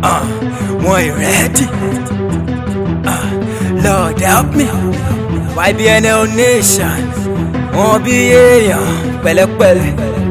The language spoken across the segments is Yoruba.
Wọ́n you ready? Lord help me. YBNL Nation. Wọ́n bí èèyàn pẹ̀lẹ́pẹ̀lẹ́.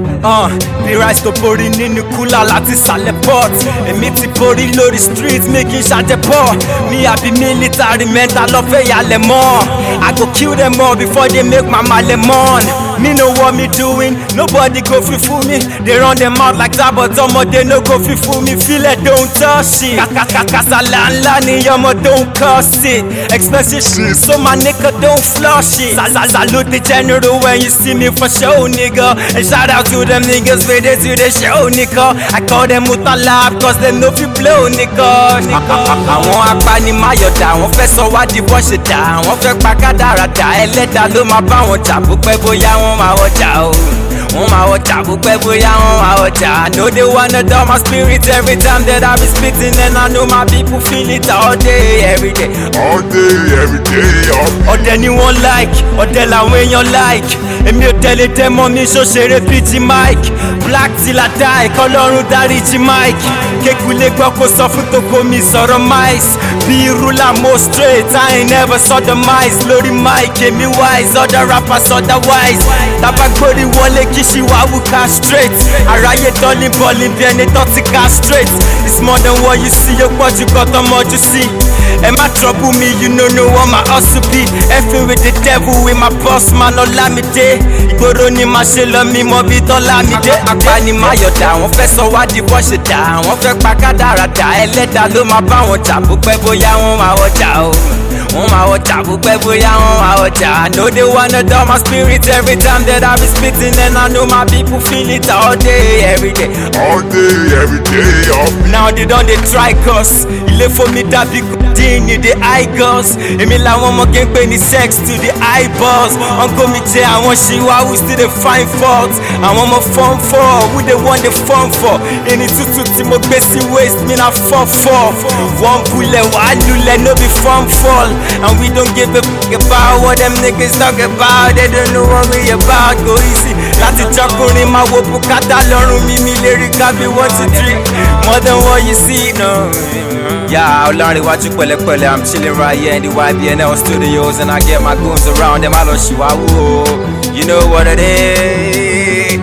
Bí rice tó borí nínú kúlà láti sàlẹ̀ port. Èmi ti borí lórí street making ṣàjẹpọ̀. Mi àbí military mental lọ́fẹ̀ẹ́ yàlẹ̀ mọ́. I go kill them all before they make mama lemon. Me know what me doing, nobody go free fool me. They run them out like that, but they no go free fool me. Feel it, don't touch it. Kasala ńlá ni ọmọ don't curse it. Expensive shit, so my nigga don't flush it. Salute the general when you see me for show, nigga. And shout out to them niggas where they do the show, nigga. I call them Mutalab cause they know fi blow, nigga. Àwọn apanimayọ̀dà, wọ́n fẹ́ sọ wá di bọ́ ṣe dà. Wọ́n fẹ́ pa kádàrádà, ẹlẹ́dàá ló máa bá wọn jà bó pẹ́ bóyá wọ́n máa wọjà o. Wọ́n máa wọjà bó pẹ́ bóyá wọ́n máa wọjà. I know they wanna dull my spirit every time that I be spitting, and I know my people feel it all day, every day. All day, every day, all day. Ọ̀dẹ̀ ni wọ́n like, ọ̀dẹ̀ làwọn èèyàn like. Èmi ò tẹ̀lé tẹ́mọ́ mi ṣó ṣeré bíi ti Mike. Black till I die, kọ́lọ́run dáríjì Mike. Kékulé gbọ́ kó sọ fún toko mi sọ̀rọ̀ mice. Bí irú là mo straight, I ain't never sodomize. Lórí mic, èmi wise, other rappers otherwise. Tabagbori wọlé kí ṣì wá wù ká straight. Àráyé dọ́lí bọ́ọ̀lì bí ẹni tó ti ká straight. It's more than what you see, yóò pọ̀ jù kọ́ tọmọjú sí. Ẹ má trouble me, you know what my hustle be. Effing with the devil with my boss man Ọlámídé. Ìgboro ni màá ṣe lọ mi mọ bí Tọ́lámídé. Apanimayọ̀dà, wọ́n fẹ́ sọ wá di bọ́ ṣe dà. Wọ́n fẹ́ pa kádàrádà, ẹlẹ́dàá ló máa bá wọn jà bó pẹ́ bóyá wọ́n máa wọjà o. Wọ́n máa wọjà bó pẹ́ bóyá wọ́n máa wọjà. I know they wanna dull my spirit every time that I be spitting, and I know my people feel it all day, every day. All day, every day, all day. Now they done they try cause. Ilé fún mi dàbí dín ní the eye girls. Èmi làwọn ọmọ gé ń pè ní sex to the eyeballs. Uncle mi jẹ́ àwọn ṣìwáwù still dey find fault. Àwọn ọmọ form for, who they want the form for. Ẹni tútù tí mo gbé sí waist mi na fall for. Wọ́n bulẹ̀ wàá lulẹ̀ no be form fall. And we don't give a fuck about what them niggas talk about. They don't know what we about. Go easy. Láti jọkùnrin máa wo bùkátà lọ́rùn mi lè rí kábí 1 2 3. More than what you see, no. Yeah, Ọlọ́runwájú pẹ̀lẹ́pẹ̀lẹ́, I'm chilling right here in the YBNL studios, and I get my goons around them. I love Chihuahua. You know what it is.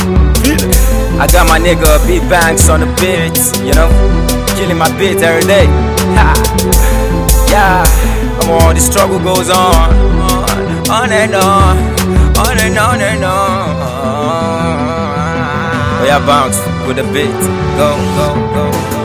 I got my nigga Big Banks on the beat, you know, killing my beat every day. Ha. Yeah, come on, the struggle goes on and on, on and on and on. Oh yeah, bounce with the beat, go, go, go.